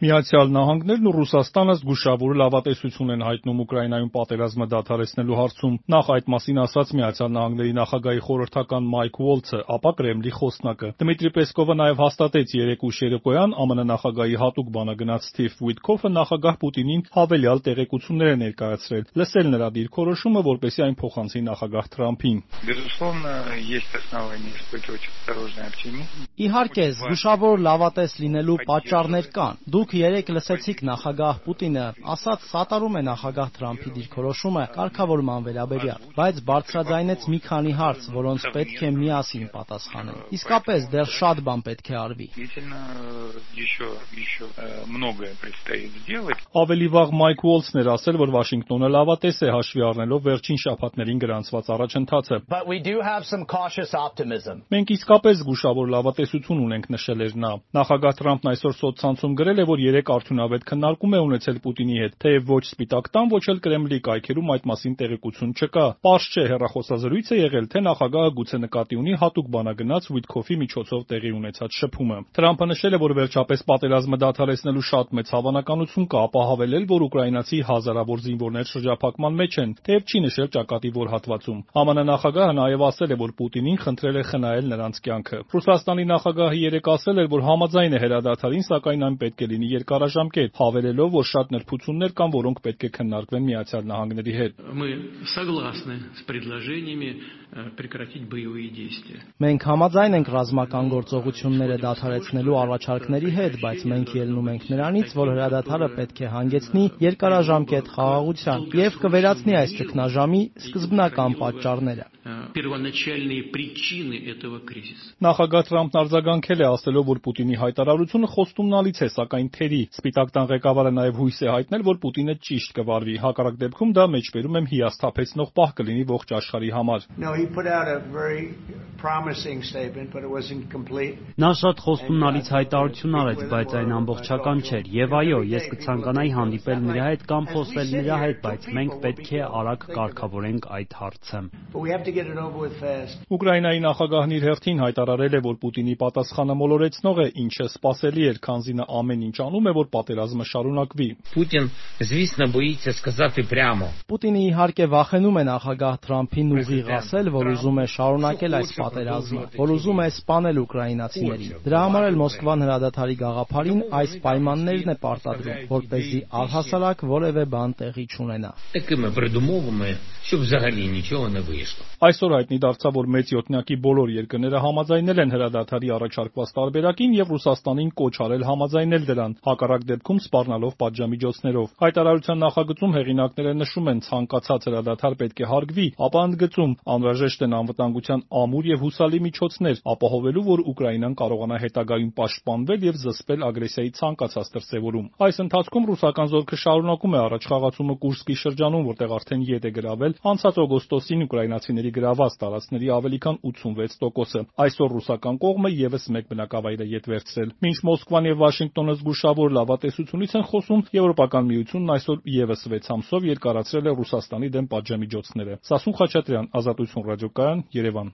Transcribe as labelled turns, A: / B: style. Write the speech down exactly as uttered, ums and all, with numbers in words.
A: Միացյալ Նահանգներն ու Ռուսաստանը զգուշավոր լավատեսություն են հայտնում Ուկրաինայում պատերազմը դադարեցնելու հարցում։ Նախ այդ մասին ասաց Միացյալ Նահանգների նախագահի խորհրդական Մայք Ուոլցը, ապա Կրեմլի խոսնակը։ Դմիտրի Պեսկովը նաև հաստատեց երեկ ուշ երեկոյան ԱՄՆ նախագահի հատուկ բանագնաց Սթիվ Ուիտքոֆը նախագահ Պուտինին հավելյալ տեղեկություններ է ներկայացրել։ Լսել նրա դիրքորոշումը, որպեսզի այն փոխանցի նախագահ Թրամփին։
B: Իհարկե, զգուշավոր լավատես լինելու պատճառներ կան։ Դուք երեկ լսեցիք նախագահ Պուտինը ասաց սատարում է նախագահ Թրամփի դիրքորոշումը կարգավորման վերաբերյալ, բայց բարձրաձայնեց մի քանի հարց, որոնց պետք է միասին պատասխանեն։ Իսկապես դեռ շատ բան պետք է արվի։
A: Ավելի վաղ Մայք Ուոլցն էր ասել, որ Վաշինգտոնը լավատես է հաշվի առնելով վերջին շաբաթներին գրանցված առաջընթացը։ Մենք իսկապես զգուշավոր լավատեսություն ունենք, նշել էր նա։ Նախագահ Թրամփն այսօր սոցցանցում գրել է, որ երեք արդյունավետ քննարկում է ունեցել Պուտինի հետ, թեև ոչ Սպիտակ տան, ոչ էլ Կրեմլի կայքերում այդ մասին տեղեկություն չկա։ Պարզ չէ հեռախոսազրույց է եղել, թե նախագահը գուցե նկատի ունի հատուկ բանագնաց Ուիտքոֆի միջոցով տեղի ունեցած շփումը։ Թրամփը նշել է, որ վերջապես պատերազմը դադարեցնելու շատ մեծ հավանականություն կա, ապա հավելել, որ ուկրաինացի հազարավոր զինվորներ շրջափակման մեջ են, թեև չի նշել ճակատի որ հատվածում։ ԱՄՆ նախագահը նաև ասել է, որ Պուտինին խնդրել է խնայել նրանց կյանքը։ Ռուսաստանի նախագահը երեկ ասել էր, որ համաձայն է հրադադարին, սակայն այն պետք է լինի երկարաժամկետ, հավելելով, որ շատ նրբություններ կան, որոնք պետք է քննարկվեն Միացյալ Նահանգների հետ։
B: Մենք համաձայն ենք ռազմական գործողությունները դադարեցնելու առաջարկների հետ, բայց մենք ելնում ենք նրանից, որ հրադադարը պետք է հանգեցնի երկարաժամկետ խաղաղության և կվերացնի այս ճգնաժամի սկզբնական պատճառները։
A: Նախագահ Թրամփն արձագանքել է, ասելով, որ Պուտինի հայտարարությունը խոստումնալից է, սակայն թերի։ Սպիտակ տան ղեկավարը նաև հույս է հայտնել, որ Պուտինը ճիշտ կվարվի։ Հակառակ դեպքում դա մեջբերում եմ հիասթափեցնող պահ կլինի ողջ աշխարհի համար։
C: Նա շատ խոստումնալից հայտարարություն արեց, բայց այն ամբողջական չէր։ Եվ այո, ես կցանկանայի հանդիպել նրա հետ կամ խոսել նրա հետ, բայց մենք պետք է արագ կարգավորենք այդ հարցը։
A: Ուկրաինայի նախագահն իր հերթին հայտարարել է, որ Պուտինի պատասխանը մոլորեցնող է, ինչը սպասելի էր, քանզի նա ամեն ինչ անում է, որ պատերազմը շարունակվի։
B: Պուտինը իհարկե վախենում է նախագահ Թրամփին ուղիղ ասել, որ ուզում է շարունակել այս պատերազմը, որ ուզում է սպանել ուկրաինացիներին։ Դրա համար էլ Մոսկվան հրադադարի գաղափարին այս պայմաններն է պարտադրում, որպեսզի առհասարակ որևէ բան տեղի չունենա։
A: Այսօր հայտնի դարձավ, որ մեծ յոթնյակի բոլոր երկրները համաձայնել են հրադադարի առաջարկված տարբերակին և Ռուսաստանին կոչ արել համաձայնել դրան, հակառակ դեպքում սպառնալով պատժամիջոցներով։ Հայտարարության նախագծում հեղինակները նշում են, ցանկացած հրադադար պետք է հարգվի, ապա ընդգծում, անհրաժեշտ են անվտանգության ամուր և հուսալի միջոցներ, ապահովելու, որ Ուկրաինան կարողանա հետագայում պաշտպանվել և զսպել ագրեսիայի ցանկացած դրսևորում։ Այս ընթացքում ռուսական զորքը շարունակում է առաջխաղացումը Կուրսկի շրջանում, որտեղ արդեն ետ է գրավել անցած օգոստոսին ուկրաինացիների գրաված տարածքների ավելի քան ութսունվեց տոկոսը։ Այսօր ռուսական կողմը ևս մեկ բնակավայր է ետ վերցրել։ Մինչ Մոսկվան և Վաշինգտոնը զգուշավոր լավատեսությունից են խոսում, Եվրոպական միությունն այսօր ևս վեց ամսով երկարացրել է Ռուսաստանի դեմ պատժամիջոցները։ Սասուն Խաչատրյան, Ազատություն ռադիոկայան, Երևան։